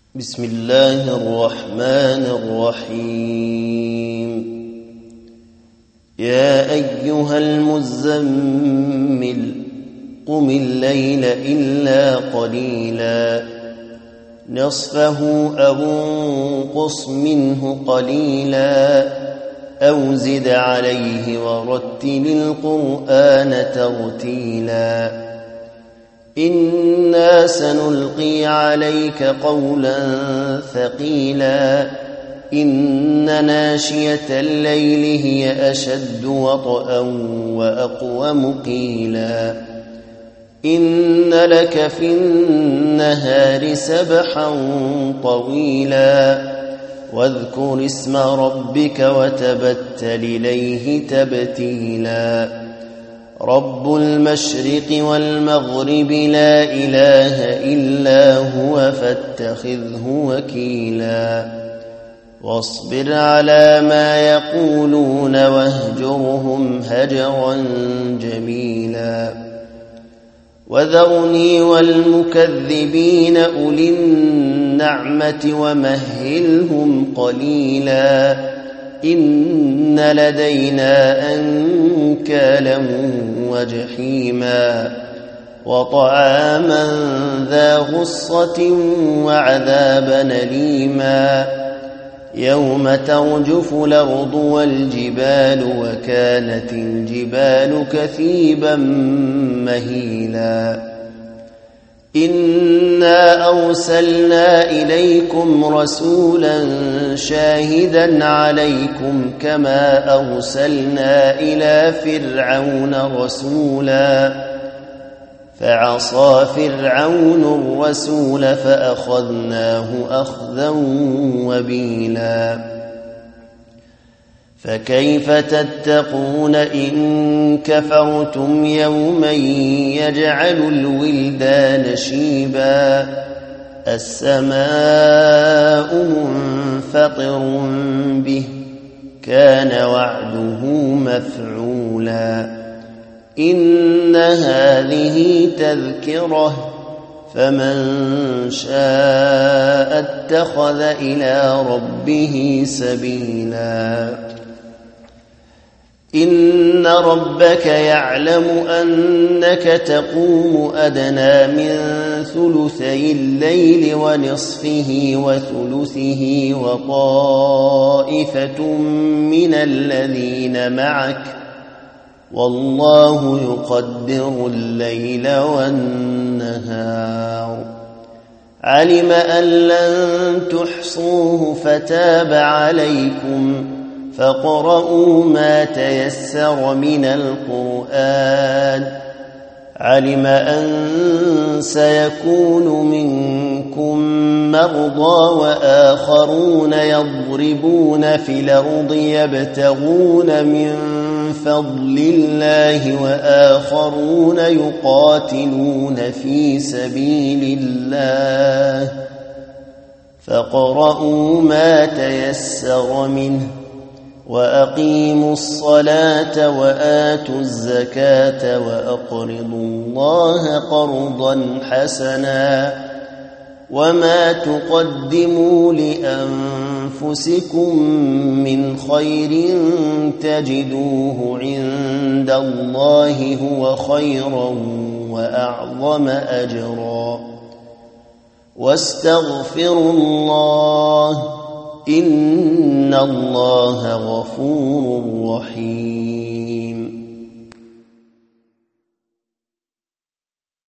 بسم الله الرحمن الرحيم. يا أيها المزمل قم الليل إلا قليلا نصفه أو انقص منه قليلا أو زد عليه ورتل القرآن ترتيلا إنا سنلقي عليك قولا ثقيلا إن ناشية الليل هي أشد وطئا وأقوم قيلا إن لك في النهار سبحا طويلا واذكر اسم ربك وتبتل إليه تبتيلا رب المشرق والمغرب لا إله إلا هو فاتخذه وكيلا واصبر على ما يقولون واهجرهم هجرا جميلا وذرني والمكذبين أولي النعمة ومهلهم قليلا إن لدينا أنكالا وجحيما وطعاما ذا غصة وعذابا أليما يوم ترجف الأرض والجبال وكانت الجبال كثيبا مهيلا إنا أرسلنا إليكم رسولا شاهدا عليكم كما أرسلنا إلى فرعون رسولا فعصى فرعون الرسول فأخذناه أخذا وبيلا فكيف تتقون إن كفرتم يوما يجعل الولدان شيبا السماء منفطر به كان وعده مفعولا إن هذه تذكرة فمن شاء اتخذ إلى ربه سبيلا إن ربك يعلم أنك تقوم أدنى من ثلثي الليل ونصفه وثلثه وطائفة من الذين معك والله يقدر الليل والنهار علم أن لن تحصوه فتاب عليكم فاقرؤوا ما تيسر من القرآن علم أن سيكون منكم مرضى وآخرون يضربون في الأرض يبتغون من فضل الله وآخرون يقاتلون في سبيل الله فاقرؤوا ما تيسر منه وأقيموا الصلاة وآتوا الزكاة وأقرضوا الله قرضا حسنا وما تقدموا لأنفسكم من خير تجدوه عند الله هو خيرا وأعظم أجرا واستغفروا الله إن الله غفور رحيم.